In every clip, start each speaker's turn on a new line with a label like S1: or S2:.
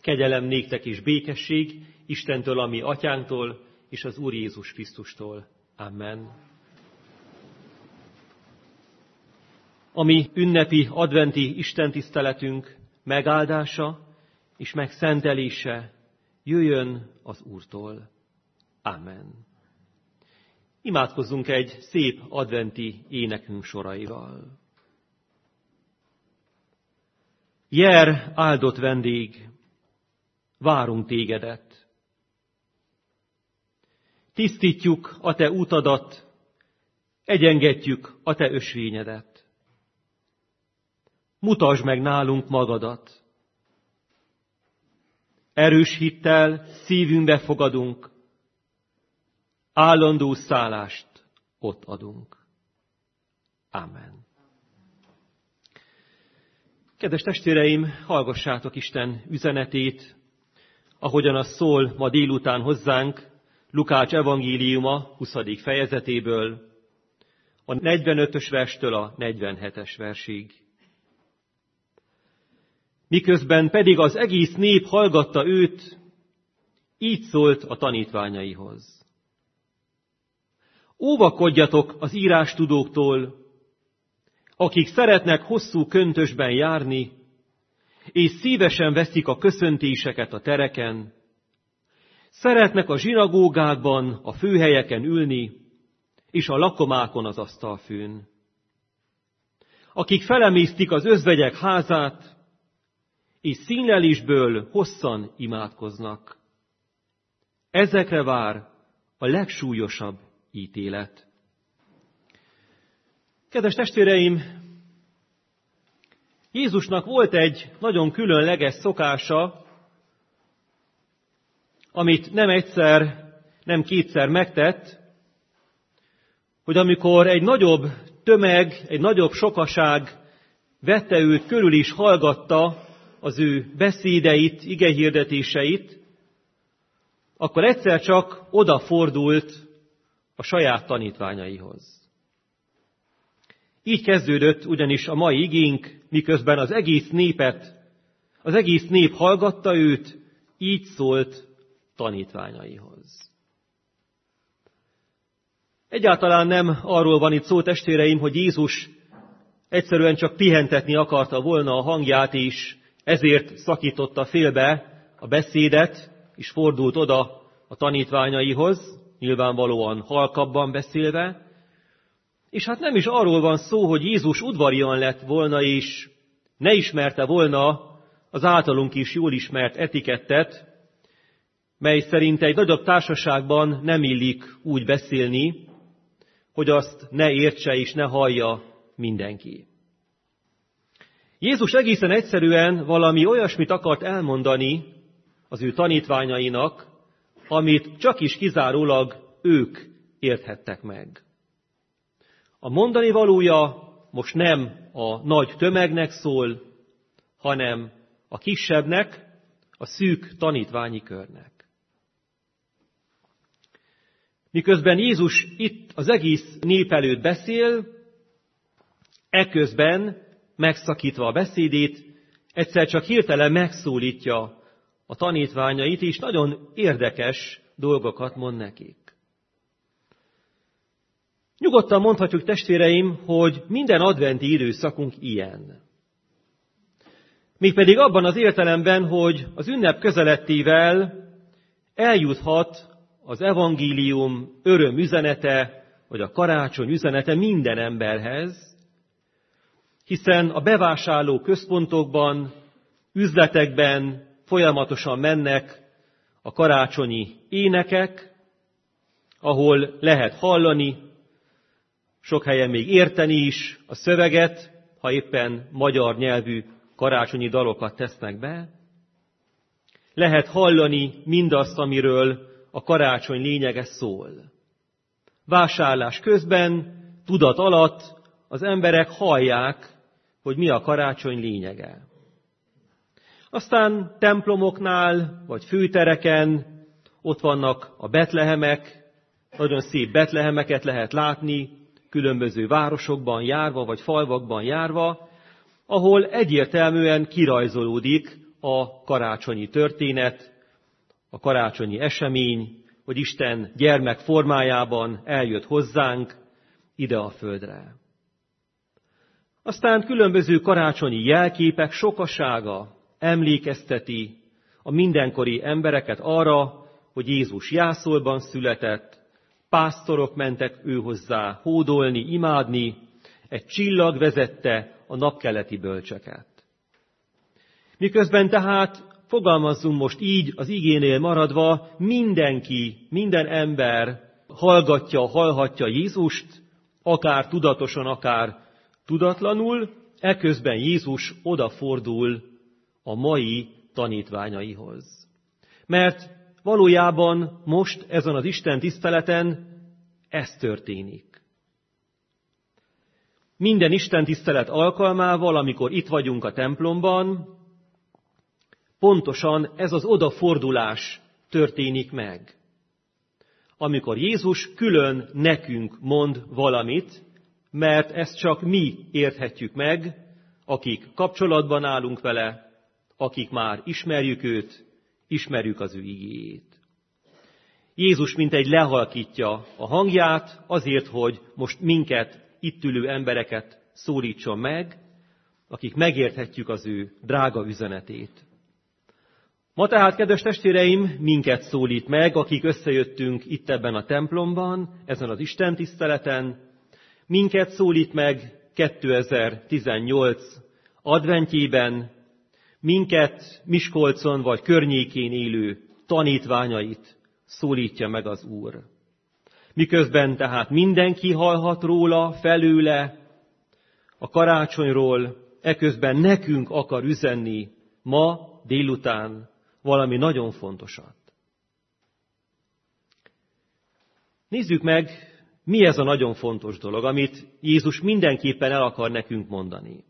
S1: Kegyelem néktek és békesség Istentől, a mi atyánktól, és az Úr Jézus Krisztustól. Amen. A mi ünnepi adventi istentiszteletünk megáldása és megszentelése jöjjön az Úrtól. Amen. Imádkozzunk egy szép adventi énekünk soraival. Jel, áldott vendég, várunk tégedet. Tisztítjuk a te utadat, egyengetjük a te ösvényedet. Mutasd meg nálunk magadat. Erős hittel szívünkbe fogadunk, állandó szállást ott adunk. Amen. Kedves testvéreim, hallgassátok Isten üzenetét, ahogyan az szól ma délután hozzánk Lukács evangéliuma 20. fejezetéből, a 45-ös verstől a 47-es versig. Miközben pedig az egész nép hallgatta őt, így szólt a tanítványaihoz. Óvakodjatok az írástudóktól, akik szeretnek hosszú köntösben járni, és szívesen veszik a köszöntéseket a tereken, szeretnek a zsinagógákban, a főhelyeken ülni, és a lakomákon az asztalfőn. Akik felemésztik az özvegyek házát, és színlelésből hosszan imádkoznak. Ezekre vár a legsúlyosabb ítélet. Kedves testvéreim, Jézusnak volt egy nagyon különleges szokása, amit nem egyszer, nem kétszer megtett, hogy amikor egy nagyobb tömeg, egy nagyobb sokaság vette őt körül és hallgatta az ő beszédeit, igehirdetéseit, akkor egyszer csak odafordult a saját tanítványaihoz. Így kezdődött ugyanis a mai igénk, miközben az egész nép hallgatta őt, így szólt tanítványaihoz. Egyáltalán nem arról van itt szó, testvéreim, hogy Jézus egyszerűen csak pihentetni akarta volna a hangját, és ezért szakította félbe a beszédet, és fordult oda a tanítványaihoz, nyilvánvalóan halkabban beszélve. És hát nem is arról van szó, hogy Jézus udvarian lett volna, és ne ismerte volna az általunk is jól ismert etikettet, mely szerint egy nagyobb társaságban nem illik úgy beszélni, hogy azt ne értse és ne hallja mindenki. Jézus egészen egyszerűen valami olyasmit akart elmondani az ő tanítványainak, amit csak is kizárólag ők érthettek meg. A mondani valója most nem a nagy tömegnek szól, hanem a kisebbnek, a szűk tanítványi körnek. Miközben Jézus itt az egész nép előtt beszél, eközben megszakítva a beszédét, egyszer csak hirtelen megszólítja a tanítványait, és nagyon érdekes dolgokat mond nekik. Nyugodtan mondhatjuk, testvéreim, hogy minden adventi időszakunk ilyen. Mégpedig abban az értelemben, hogy az ünnep közelettével eljuthat az evangélium öröm üzenete, vagy a karácsony üzenete minden emberhez, hiszen a bevásárló központokban, üzletekben folyamatosan mennek a karácsonyi énekek, ahol lehet hallani, sok helyen még érteni is a szöveget, ha éppen magyar nyelvű karácsonyi dalokat tesznek be. Lehet hallani mindazt, amiről a karácsony lényege szól. Vásárlás közben, tudat alatt az emberek hallják, hogy mi a karácsony lényege. Aztán templomoknál, vagy főtereken ott vannak a betlehemek, nagyon szép betlehemeket lehet látni, különböző városokban járva, vagy falvakban járva, ahol egyértelműen kirajzolódik a karácsonyi történet, a karácsonyi esemény, hogy Isten gyermek formájában eljött hozzánk ide a földre. Aztán különböző karácsonyi jelképek sokasága emlékezteti a mindenkori embereket arra, hogy Jézus jászolban született, pásztorok mentek ő hozzá hódolni, imádni, egy csillag vezette a napkeleti bölcseket. Miközben tehát fogalmazzunk most így az igénél maradva, mindenki, minden ember hallhatja Jézust, akár tudatosan, akár tudatlanul, eközben Jézus odafordul a mai tanítványaihoz. Mert valójában most ezen az Isten tiszteleten ez történik. Minden Isten tisztelet alkalmával, amikor itt vagyunk a templomban, pontosan ez az odafordulás történik meg. Amikor Jézus külön nekünk mond valamit, mert ezt csak mi érthetjük meg, akik kapcsolatban állunk vele, akik már ismerjük őt, ismerjük az ő igéjét. Jézus mintegy lehalkítja a hangját azért, hogy most minket, itt ülő embereket szólítson meg, akik megérthetjük az ő drága üzenetét. Ma tehát, kedves testvéreim, minket szólít meg, akik összejöttünk itt ebben a templomban, ezen az Isten tiszteleten. Minket szólít meg 2018 adventjében, minket Miskolcon vagy környékén élő tanítványait szólítja meg az Úr. Miközben tehát mindenki hallhat róla, felőle, a karácsonyról, eközben nekünk akar üzenni ma délután valami nagyon fontosat. Nézzük meg, mi ez a nagyon fontos dolog, amit Jézus mindenképpen el akar nekünk mondani.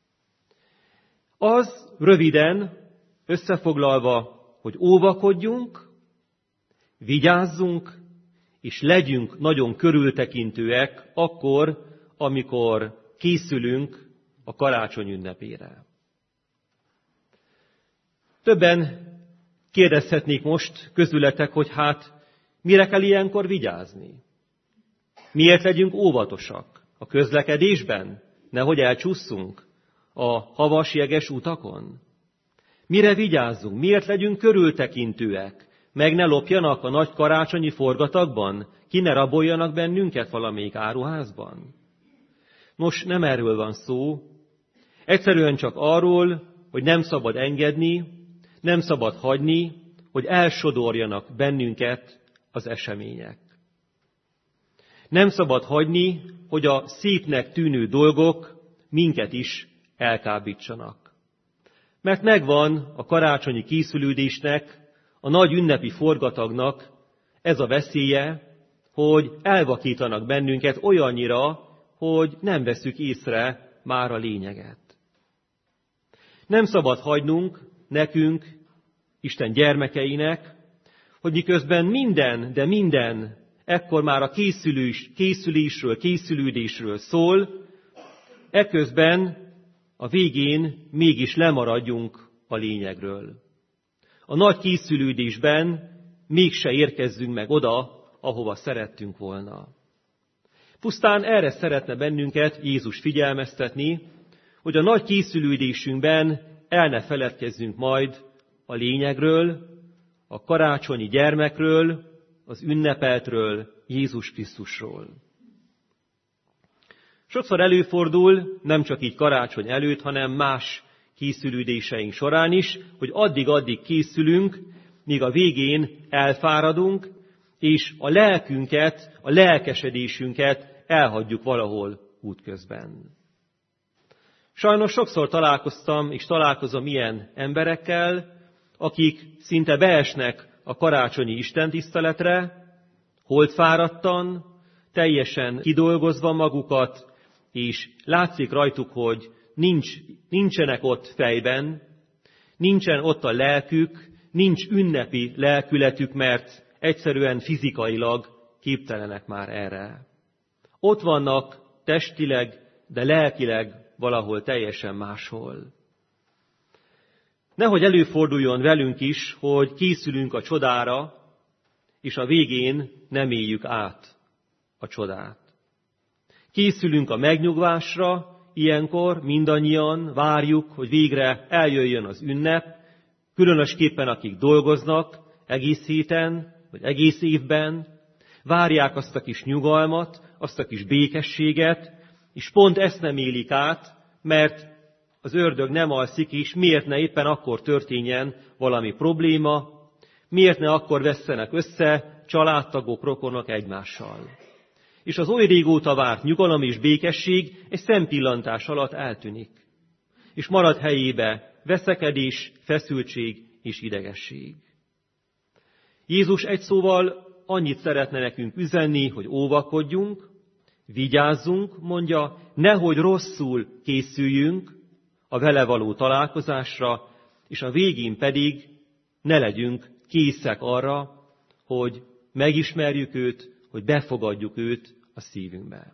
S1: Az röviden, összefoglalva, hogy óvakodjunk, vigyázzunk, és legyünk nagyon körültekintőek akkor, amikor készülünk a karácsony ünnepére. Többen kérdezhetnék most közületek, hogy hát mire kell ilyenkor vigyázni? Miért legyünk óvatosak a közlekedésben? Nehogy elcsússzunk a havas, jeges utakon? Mire vigyázzunk? Miért legyünk körültekintőek? Meg ne lopjanak a nagy karácsonyi forgatagban? Ki ne raboljanak bennünket valamelyik áruházban? Nos, nem erről van szó. Egyszerűen csak arról, hogy nem szabad engedni, nem szabad hagyni, hogy elsodorjanak bennünket az események. Nem szabad hagyni, hogy a szépnek tűnő dolgok minket is elkábítsanak. Mert megvan a karácsonyi készülődésnek, a nagy ünnepi forgatagnak ez a veszélye, hogy elvakítanak bennünket olyannyira, hogy nem vesszük észre már a lényeget. Nem szabad hagynunk nekünk, Isten gyermekeinek, hogy miközben minden ekkor már a készülődésről szól, eközben a végén mégis lemaradjunk a lényegről. A nagy készülődésben mégse érkezzünk meg oda, ahova szerettünk volna. Pusztán erre szeretne bennünket Jézus figyelmeztetni, hogy a nagy készülődésünkben el ne feledkezzünk majd a lényegről, a karácsonyi gyermekről, az ünnepeltről, Jézus Krisztusról. Sokszor előfordul, nem csak így karácsony előtt, hanem más készülődéseink során is, hogy addig készülünk, míg a végén elfáradunk, és a lelkünket, a lelkesedésünket elhagyjuk valahol útközben. Sajnos sokszor találkoztam és találkozom ilyen emberekkel, akik szinte beesnek a karácsonyi istentiszteletre, holtfáradtan, teljesen kidolgozva magukat, és látszik rajtuk, hogy nincsenek ott fejben, nincsen ott a lelkük, nincs ünnepi lelkületük, mert egyszerűen fizikailag képtelenek már erre. Ott vannak testileg, de lelkileg valahol teljesen máshol. Nehogy előforduljon velünk is, hogy készülünk a csodára, és a végén nem éljük át a csodát. Készülünk a megnyugvásra, ilyenkor mindannyian várjuk, hogy végre eljöjjön az ünnep, különösképpen akik dolgoznak egész héten, vagy egész évben, várják azt a kis nyugalmat, azt a kis békességet, és pont ezt nem élik át, mert az ördög nem alszik is, miért ne éppen akkor történjen valami probléma, miért ne akkor vesszenek össze családtagok, rokonok egymással. És az oly régóta várt nyugalom és békesség egy szempillantás alatt eltűnik. És marad helyébe veszekedés, feszültség és idegesség. Jézus egy szóval annyit szeretne nekünk üzenni, hogy óvakodjunk, vigyázzunk, mondja, nehogy rosszul készüljünk a vele való találkozásra, és a végén pedig ne legyünk készek arra, hogy megismerjük őt, hogy befogadjuk őt a szívünkbe.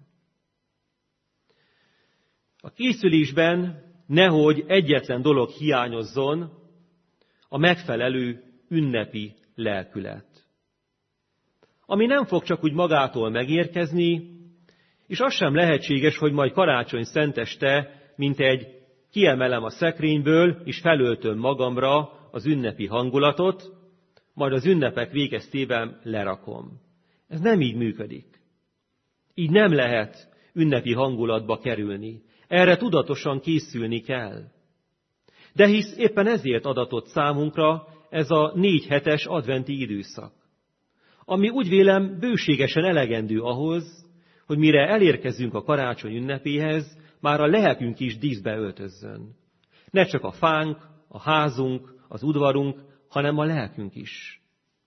S1: A készülésben nehogy egyetlen dolog hiányozzon, a megfelelő ünnepi lelkület. Ami nem fog csak úgy magától megérkezni, és az sem lehetséges, hogy majd karácsony szenteste, mint egy kiemelem a szekrényből, és felöltöm magamra az ünnepi hangulatot, majd az ünnepek végeztében lerakom. Ez nem így működik. Így nem lehet ünnepi hangulatba kerülni. Erre tudatosan készülni kell. De hisz éppen ezért adatott számunkra ez a 4 hetes adventi időszak, ami úgy vélem bőségesen elegendő ahhoz, hogy mire elérkezünk a karácsony ünnepéhez, már a lelkünk is díszbe öltözzön. Ne csak a fánk, a házunk, az udvarunk, hanem a lelkünk is.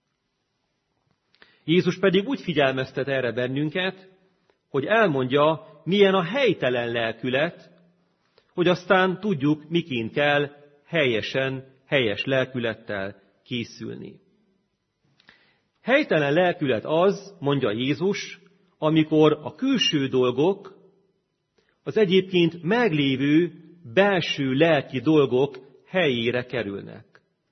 S1: Jézus pedig úgy figyelmeztet erre bennünket, hogy elmondja, milyen a helytelen lelkület, hogy aztán tudjuk, miként kell helyes lelkülettel készülni. Helytelen lelkület az, mondja Jézus, amikor a külső dolgok, az egyébként meglévő belső lelki dolgok helyére kerülnek.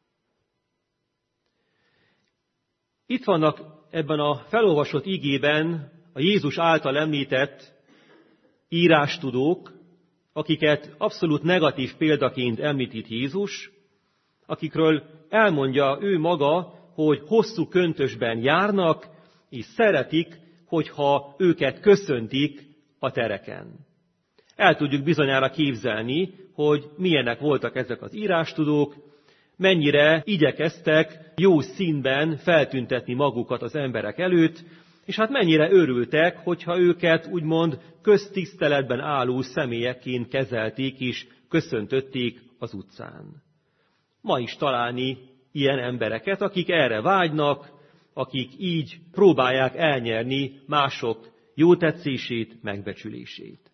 S1: Itt vannak ebben a felolvasott igében a Jézus által említett írástudók, akiket abszolút negatív példaként említ Jézus, akikről elmondja ő maga, hogy hosszú köntösben járnak, és szeretik, hogyha őket köszöntik a tereken. El tudjuk bizonyára képzelni, hogy milyenek voltak ezek az írástudók, mennyire igyekeztek jó színben feltüntetni magukat az emberek előtt, és hát mennyire örültek, hogyha őket úgymond köztiszteletben álló személyekként kezelték és köszöntötték az utcán. Ma is találni ilyen embereket, akik erre vágynak, akik így próbálják elnyerni mások jótetszését, megbecsülését.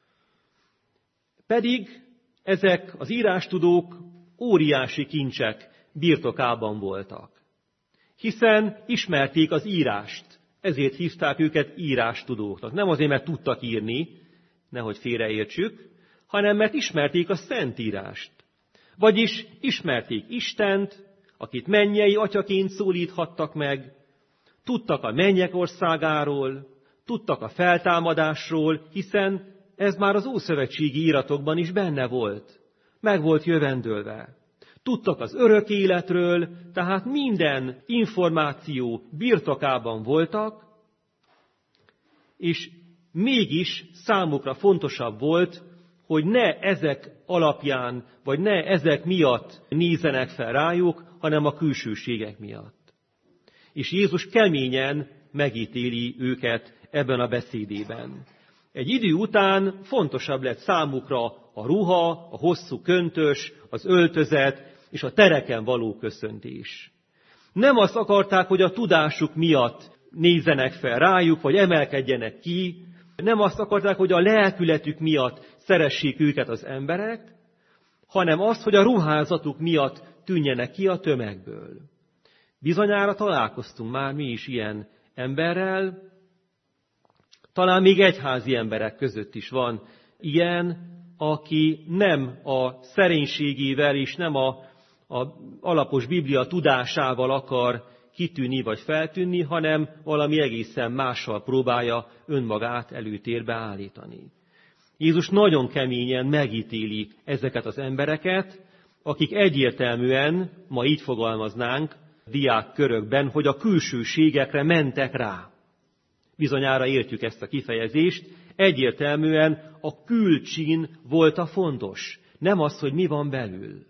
S1: Pedig ezek az írástudók óriási kincsek birtokában voltak. Hiszen ismerték az írást, ezért hívták őket írástudóknak. Nem azért, mert tudtak írni, nehogy félreértsük, hanem mert ismerték a Szentírást. Vagyis ismerték Istent, akit mennyei atyaként szólíthattak meg, tudtak a mennyek országáról, tudtak a feltámadásról, hiszen ez már az ószövetségi íratokban is benne volt. Meg volt jövendőlve. Tudtak az örök életről, tehát minden információ birtokában voltak, és mégis számukra fontosabb volt, hogy ne ezek alapján, vagy ne ezek miatt nézzenek fel rájuk, hanem a külsőségek miatt. És Jézus keményen megítéli őket ebben a beszédében. Egy idő után fontosabb lett számukra a ruha, a hosszú köntös, az öltözet és a tereken való köszöntés. Nem azt akarták, hogy a tudásuk miatt nézzenek fel rájuk, vagy emelkedjenek ki, nem azt akarták, hogy a lelkületük miatt szeressék őket az emberek, hanem azt, hogy a ruházatuk miatt tűnjenek ki a tömegből. Bizonyára találkoztunk már mi is ilyen emberrel, talán még egyházi emberek között is van ilyen, aki nem a szerénységével és nem a a alapos Biblia tudásával akar kitűnni vagy feltűnni, hanem valami egészen mással próbálja önmagát előtérbe állítani. Jézus nagyon keményen megítéli ezeket az embereket, akik egyértelműen, ma így fogalmaznánk, diákkörökben, hogy a külsőségekre mentek rá. Bizonyára értjük ezt a kifejezést, egyértelműen a külcsin volt a fontos, nem az, hogy mi van belül.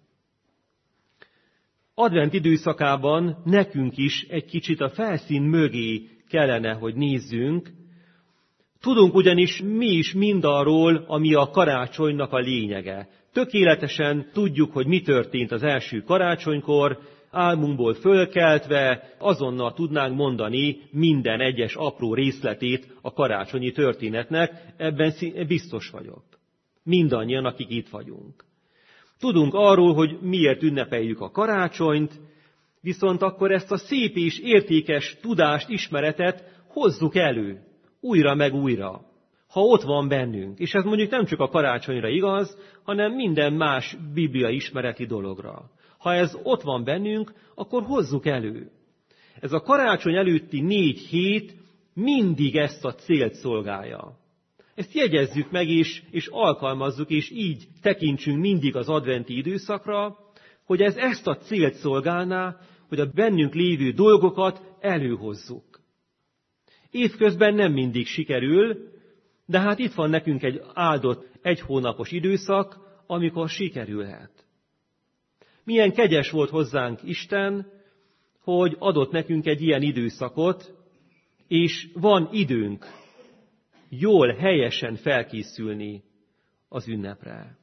S1: Advent időszakában nekünk is egy kicsit a felszín mögé kellene, hogy nézzünk. Tudunk ugyanis mi is mindarról, ami a karácsonynak a lényege. Tökéletesen tudjuk, hogy mi történt az első karácsonykor, álmunkból fölkeltve azonnal tudnánk mondani minden egyes apró részletét a karácsonyi történetnek, ebben biztos vagyok. Mindannyian, akik itt vagyunk. Tudunk arról, hogy miért ünnepeljük a karácsonyt, viszont akkor ezt a szép és értékes tudást, ismeretet hozzuk elő, újra meg újra, ha ott van bennünk. És ez mondjuk nem csak a karácsonyra igaz, hanem minden más biblia ismereti dologra. Ha ez ott van bennünk, akkor hozzuk elő. Ez a karácsony előtti 4 hét mindig ezt a célt szolgálja. Ezt jegyezzük meg, és alkalmazzuk, és így tekintsünk mindig az adventi időszakra, hogy ez ezt a célt szolgálná, hogy a bennünk lévő dolgokat előhozzuk. Évközben nem mindig sikerül, de hát itt van nekünk egy áldott 1 hónapos időszak, amikor sikerülhet. Milyen kegyes volt hozzánk Isten, hogy adott nekünk egy ilyen időszakot, és van időnk jól, helyesen felkészülni az ünnepre.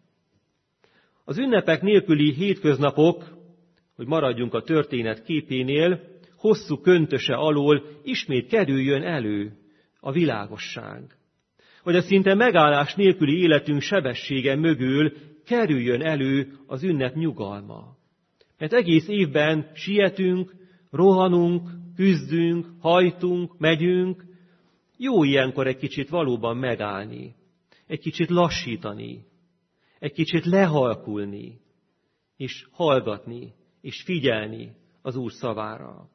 S1: Az ünnepek nélküli hétköznapok, hogy maradjunk a történet képénél, hosszú köntöse alól ismét kerüljön elő a világosság. Hogy a szinte megállás nélküli életünk sebessége mögül kerüljön elő az ünnep nyugalma. Mert egész évben sietünk, rohanunk, küzdünk, hajtunk, megyünk. Jó ilyenkor egy kicsit valóban megállni, egy kicsit lassítani, egy kicsit lehalkulni, és hallgatni, és figyelni az Úr szavára.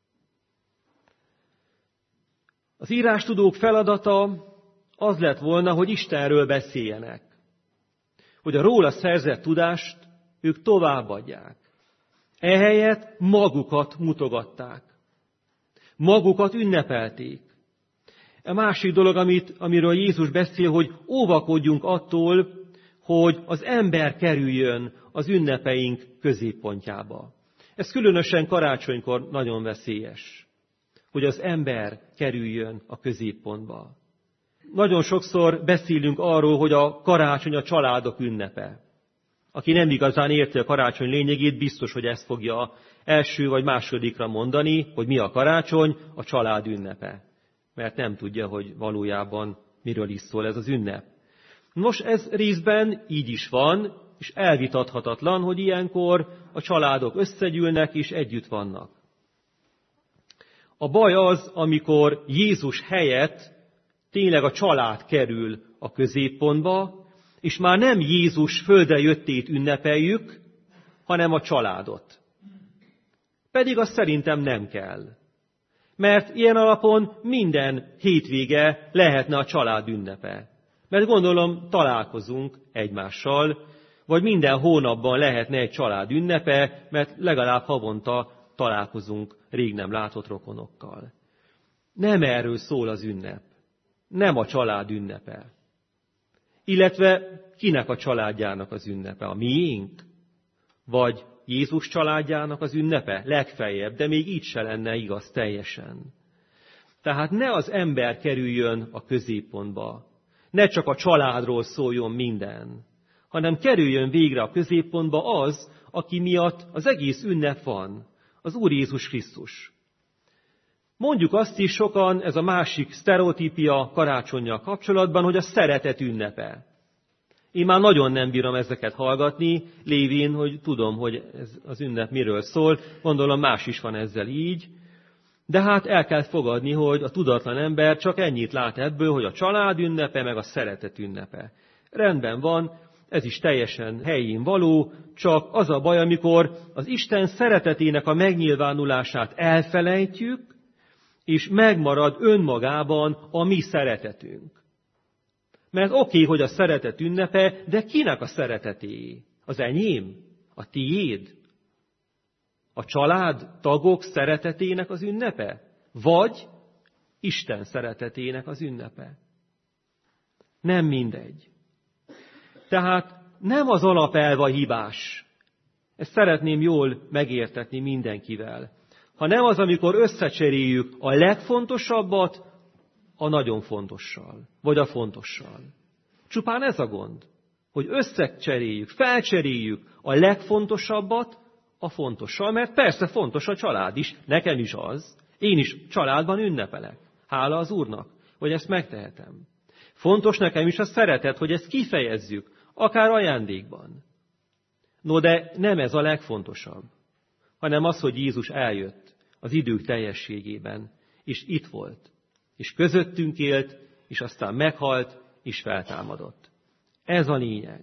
S1: Az írástudók feladata az lett volna, hogy Istenről beszéljenek, hogy a róla szerzett tudást ők továbbadják. Ehelyett magukat mutogatták, magukat ünnepelték. A másik dolog, amiről Jézus beszél, hogy óvakodjunk attól, hogy az ember kerüljön az ünnepeink középpontjába. Ez különösen karácsonykor nagyon veszélyes, hogy az ember kerüljön a középpontba. Nagyon sokszor beszélünk arról, hogy a karácsony a családok ünnepe. Aki nem igazán érti a karácsony lényegét, biztos, hogy ezt fogja első vagy másodikra mondani, hogy mi a karácsony, a család ünnepe. Mert nem tudja, hogy valójában miről is szól ez az ünnep. Nos, ez részben így is van, és elvitathatatlan, hogy ilyenkor a családok összegyűlnek és együtt vannak. A baj az, amikor Jézus helyett tényleg a család kerül a középpontba, és már nem Jézus földre jöttét ünnepeljük, hanem a családot. Pedig azt szerintem nem kell. Mert ilyen alapon minden hétvége lehetne a család ünnepe. Mert gondolom találkozunk egymással, vagy minden hónapban lehetne egy család ünnepe, mert legalább havonta találkozunk rég nem látott rokonokkal. Nem erről szól az ünnep. Nem a család ünnepe. Illetve kinek a családjának az ünnepe? A miénk? Vagy Jézus családjának az ünnepe? Legfeljebb, de még így se lenne igaz teljesen. Tehát ne az ember kerüljön a középpontba. Ne csak a családról szóljon minden, hanem kerüljön végre a középpontba az, aki miatt az egész ünnep van, az Úr Jézus Krisztus. Mondjuk azt is sokan, ez a másik sztereotípia karácsonnyal kapcsolatban, hogy a szeretet ünnepe. Én már nagyon nem bírom ezeket hallgatni, lévén, hogy tudom, hogy ez az ünnep miről szól, gondolom más is van ezzel így, de hát el kell fogadni, hogy a tudatlan ember csak ennyit lát ebből, hogy a család ünnepe, meg a szeretet ünnepe. Rendben van, ez is teljesen helyén való, csak az a baj, amikor az Isten szeretetének a megnyilvánulását elfelejtjük, és megmarad önmagában a mi szeretetünk. Mert oké, hogy a szeretet ünnepe, de kinek a szereteté? Az enyém? A tiéd? A család tagok szeretetének az ünnepe? Vagy Isten szeretetének az ünnepe? Nem mindegy. Tehát nem az alapelv a hibás. Ezt szeretném jól megértetni mindenkivel. Hanem az, amikor összecseréljük a legfontosabbat a nagyon fontossal, vagy a fontossal. Csupán ez a gond, hogy összecseréljük, felcseréljük a legfontosabbat a fontossal, mert persze fontos a család is, nekem is az. Én is családban ünnepelek. Hála az Úrnak, hogy ezt megtehetem. Fontos nekem is a szeretet, hogy ezt kifejezzük, akár ajándékban. No, de nem ez a legfontosabb, hanem az, hogy Jézus eljött az idők teljességében, és itt volt, és közöttünk élt, és aztán meghalt, és feltámadott. Ez a lényeg.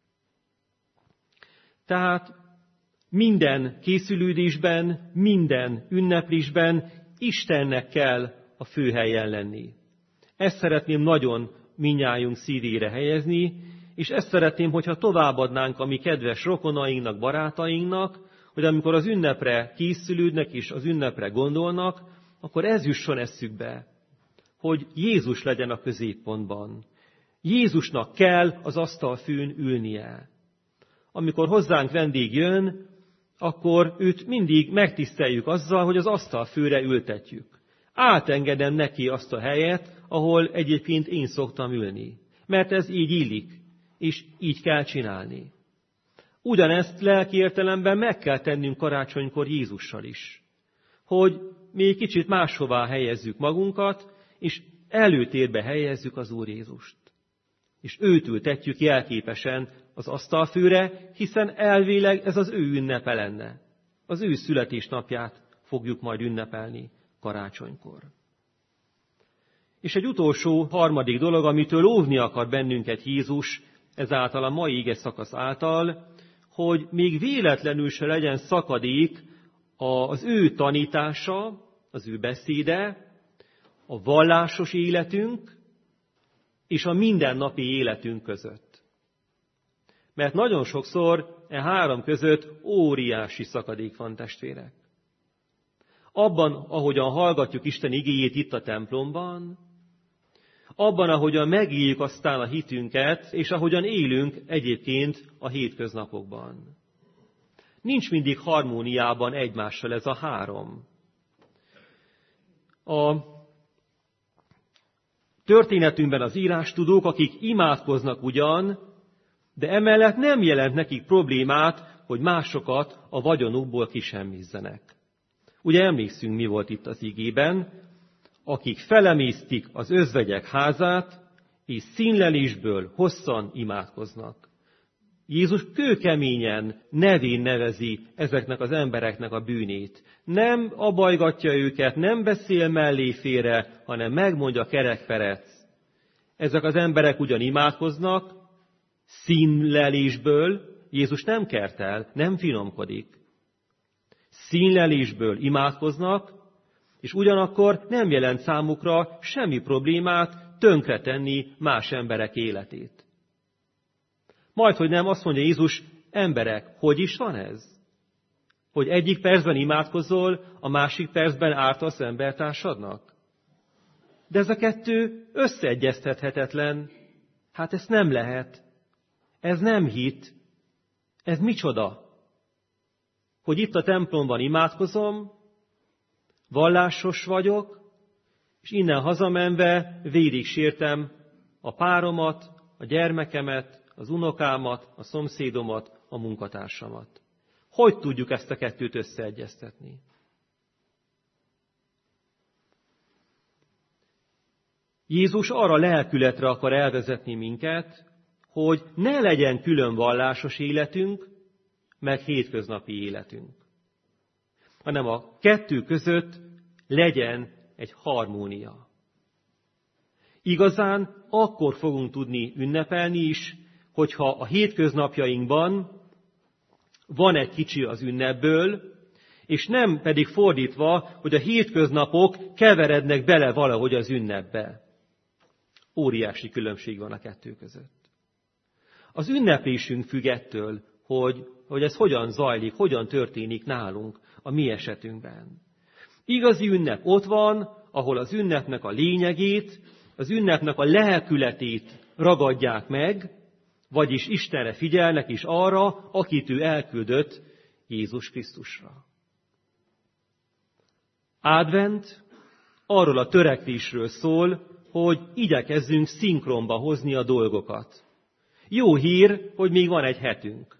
S1: Tehát minden készülődésben, minden ünneplésben Istennek kell a főhelyen lenni. Ezt szeretném nagyon mindnyájunk szívére helyezni, és ezt szeretném, hogyha továbbadnánk a mi kedves rokonainknak, barátainknak, hogy amikor az ünnepre készülődnek és az ünnepre gondolnak, akkor ez jusson eszükbe, hogy Jézus legyen a középpontban. Jézusnak kell az asztalfűn ülnie. Amikor hozzánk vendég jön, akkor őt mindig megtiszteljük azzal, hogy az asztalfőre ültetjük. Átengedem neki azt a helyet, ahol egyébként én szoktam ülni. Mert ez így illik, és így kell csinálni. Ugyanezt lelki értelemben meg kell tennünk karácsonykor Jézussal is. Hogy mi kicsit máshová helyezzük magunkat, és előtérbe helyezzük az Úr Jézust. És őt ültetjük jelképesen az asztalfőre, hiszen elvileg ez az ő ünnepe lenne. Az ő születésnapját fogjuk majd ünnepelni karácsonykor. És egy utolsó, harmadik dolog, amitől óvni akar bennünket Jézus, ezáltal a mai ige szakasz által, hogy még véletlenül se legyen szakadék az ő tanítása, az ő beszéde, a vallásos életünk és a mindennapi életünk között. Mert nagyon sokszor e három között óriási szakadék van, testvérek. Abban, ahogyan hallgatjuk Isten igéjét itt a templomban, abban, ahogyan megéljük aztán a hitünket, és ahogyan élünk egyébként a hétköznapokban. Nincs mindig harmóniában egymással ez a három. A történetünkben az írástudók, akik imádkoznak ugyan, de emellett nem jelent nekik problémát, hogy másokat a vagyonukból kisemmizzenek. Ugye emlékszünk, mi volt itt az igében, akik felemésztik az özvegyek házát, és színlelésből hosszan imádkoznak. Jézus kőkeményen nevén nevezi ezeknek az embereknek a bűnét. Nem abajgatja őket, nem beszél mellé félre, hanem megmondja kerekperec. Ezek az emberek ugyan imádkoznak, színlelésből, Jézus nem kertel, nem finomkodik. Színlelésből imádkoznak, és ugyanakkor nem jelent számukra semmi problémát tönkretenni más emberek életét. Majdhogy nem azt mondja Jézus, emberek, hogy is van ez? Hogy egyik percben imádkozol, a másik percben ártasz embertársadnak? De ez a kettő összeegyeztethetetlen. Hát ezt nem lehet. Ez nem hit. Ez micsoda? Hogy itt a templomban imádkozom, vallásos vagyok, és innen hazamenve végig sértem a páromat, a gyermekemet, az unokámat, a szomszédomat, a munkatársamat. Hogy tudjuk ezt a kettőt összeegyeztetni? Jézus arra lelkületre akar elvezetni minket, hogy ne legyen külön vallásos életünk, meg hétköznapi életünk, hanem a kettő között legyen egy harmónia. Igazán akkor fogunk tudni ünnepelni is, hogyha a hétköznapjainkban van egy kicsi az ünnepből, és nem pedig fordítva, hogy a hétköznapok keverednek bele valahogy az ünnepbe. Óriási különbség van a kettő között. Az ünneplésünk függ ettől, hogy ez hogyan zajlik, hogyan történik nálunk a mi esetünkben. Igazi ünnep ott van, ahol az ünnepnek a lényegét, az ünnepnek a lelkületét ragadják meg, vagyis Istenre figyelnek is arra, akit ő elküldött, Jézus Krisztusra. Advent arról a törekvésről szól, hogy igyekezzünk szinkronba hozni a dolgokat. Jó hír, hogy még van egy hetünk.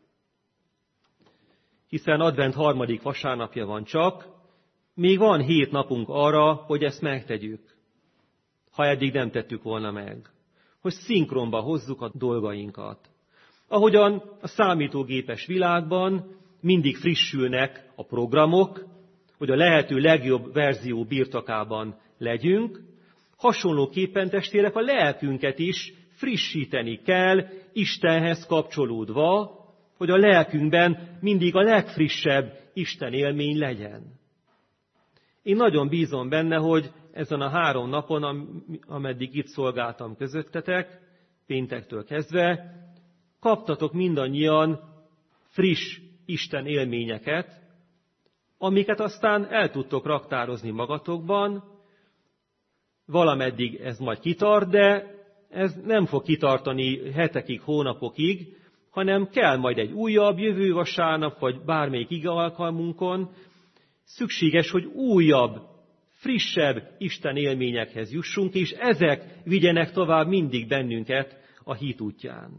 S1: Hiszen advent 3. vasárnapja van csak, még van 7 napunk arra, hogy ezt megtegyük, ha eddig nem tettük volna meg. Hogy szinkronba hozzuk a dolgainkat. Ahogyan a számítógépes világban mindig frissülnek a programok, hogy a lehető legjobb verzió birtokában legyünk, hasonlóképpen testvérek a lelkünket is frissíteni kell Istenhez kapcsolódva, hogy a lelkünkben mindig a legfrissebb Isten élmény legyen. Én nagyon bízom benne, hogy ezen a 3 napon, ameddig itt szolgáltam közöttetek, péntektől kezdve, kaptatok mindannyian friss Isten élményeket, amiket aztán el tudtok raktározni magatokban. Valameddig ez majd kitart, de ez nem fog kitartani hetekig, hónapokig, hanem kell majd egy újabb jövő vasárnap, vagy bármelyik ige alkalmunkon. Szükséges, hogy újabb, frissebb Isten élményekhez jussunk, és ezek vigyenek tovább mindig bennünket a hit útján.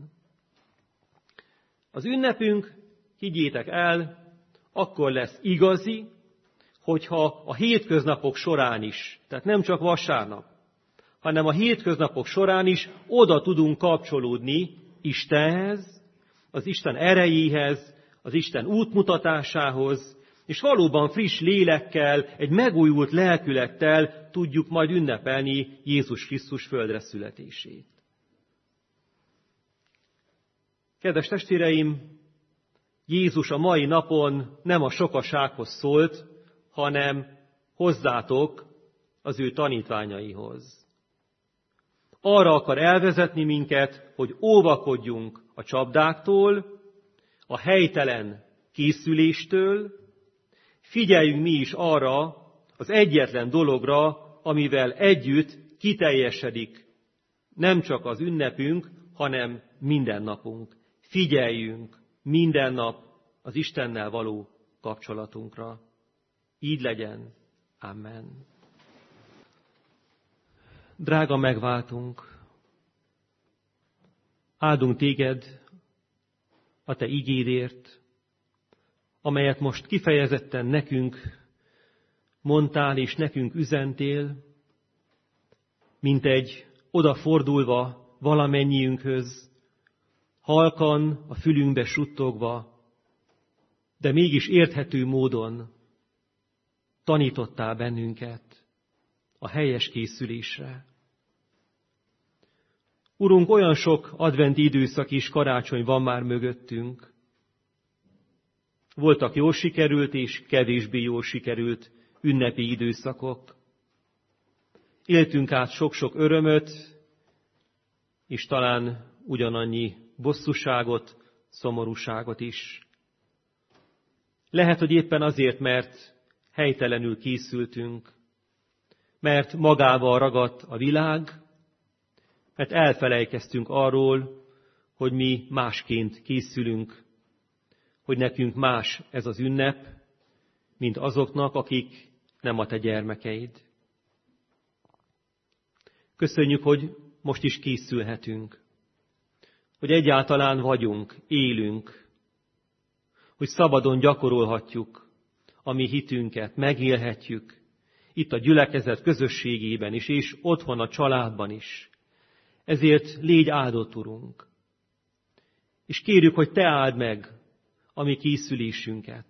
S1: Az ünnepünk, higgyétek el, akkor lesz igazi, hogyha a hétköznapok során is, tehát nem csak vasárnap, hanem a hétköznapok során is oda tudunk kapcsolódni Istenhez, az Isten erejéhez, az Isten útmutatásához, és valóban friss lélekkel, egy megújult lelkülettel tudjuk majd ünnepelni Jézus Krisztus földre születését. Kedves testvéreim, Jézus a mai napon nem a sokasághoz szólt, hanem hozzátok, az ő tanítványaihoz. Arra akar elvezetni minket, hogy óvakodjunk a csapdáktól, a helytelen készüléstől, figyeljünk mi is arra az egyetlen dologra, amivel együtt kiteljesedik nem csak az ünnepünk, hanem minden napunk. Figyeljünk minden nap az Istennel való kapcsolatunkra. Így legyen. Amen. Drága megváltunk, áldunk téged a te igédért, amelyet most kifejezetten nekünk mondtál és nekünk üzentél, mint egy odafordulva valamennyiünkhöz, halkan a fülünkbe suttogva, de mégis érthető módon tanítottál bennünket a helyes készülésre. Urunk, olyan sok adventi időszak és karácsony van már mögöttünk. Voltak jól sikerült és kevésbé jól sikerült ünnepi időszakok. Éltünk át sok-sok örömöt, és talán ugyanannyi bosszúságot, szomorúságot is. Lehet, hogy éppen azért, mert helytelenül készültünk, mert magával ragadt a világ, mert elfelejkeztünk arról, hogy mi másként készülünk, hogy nekünk más ez az ünnep, mint azoknak, akik nem a te gyermekeid. Köszönjük, hogy most is készülhetünk, hogy egyáltalán vagyunk, élünk, hogy szabadon gyakorolhatjuk a mi hitünket, megélhetjük itt a gyülekezet közösségében is, és otthon a családban is. Ezért légy áldott, Urunk. És kérjük, hogy te áld meg a mi készülésünket.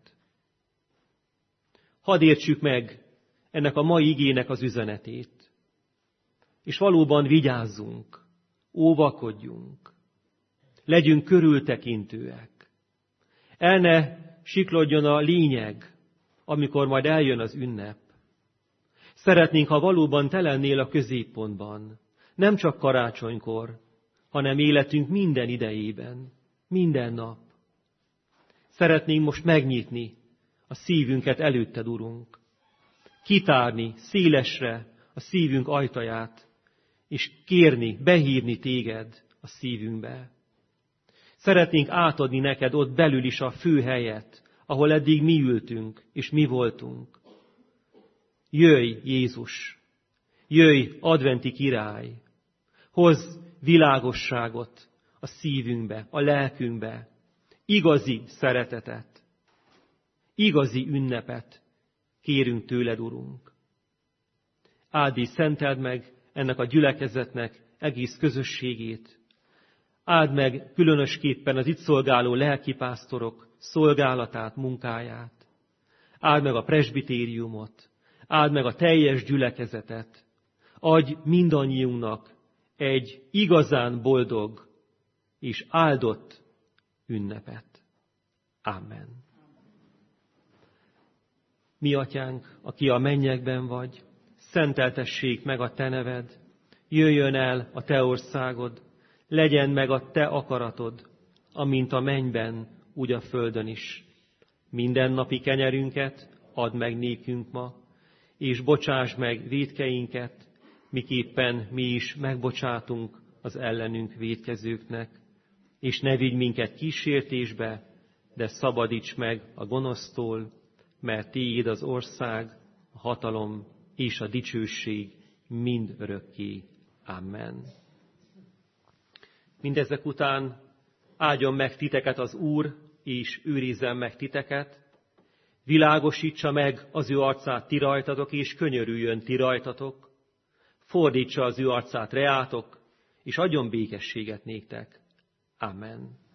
S1: Hadd értsük meg ennek a mai igének az üzenetét. És valóban vigyázzunk, óvakodjunk. Legyünk körültekintőek. El ne siklodjon a lényeg, amikor majd eljön az ünnep. Szeretnénk, ha valóban te lennél a középpontban, nem csak karácsonykor, hanem életünk minden idejében, minden nap. Szeretnénk most megnyitni a szívünket előtted, Urunk, kitárni szélesre a szívünk ajtaját, és kérni, behívni téged a szívünkbe. Szeretnénk átadni neked ott belül is a fő helyet, ahol eddig mi ültünk, és mi voltunk. Jöjj, Jézus! Jöjj, adventi király! Hozz világosságot a szívünkbe, a lelkünkbe, igazi szeretetet, igazi ünnepet kérünk tőled, Urunk. Áld és szenteld meg ennek a gyülekezetnek egész közösségét. Áld meg különösképpen az itt szolgáló lelkipásztorok szolgálatát, munkáját. Áld meg a presbitériumot, áld meg a teljes gyülekezetet. Adj mindannyiunknak egy igazán boldog és áldott ünnepet. Amen. Mi atyánk, aki a mennyekben vagy, szenteltessék meg a te neved, jöjjön el a te országod, legyen meg a te akaratod, amint a mennyben, úgy a földön is. Mindennapi kenyerünket add meg nékünk ma, és bocsáss meg vétkeinket, miképpen mi is megbocsátunk az ellenünk vétkezőknek. És ne vigy minket kísértésbe, de szabadíts meg a gonosztól, mert tiéd az ország, a hatalom és a dicsőség mind örökké. Amen. Mindezek után áldjon meg titeket az Úr, és őrizzen meg titeket, világosítsa meg az ő arcát ti rajtatok, és könyörüljön ti rajtatok, fordítsa az ő arcát reátok, és adjon békességet néktek. Amen.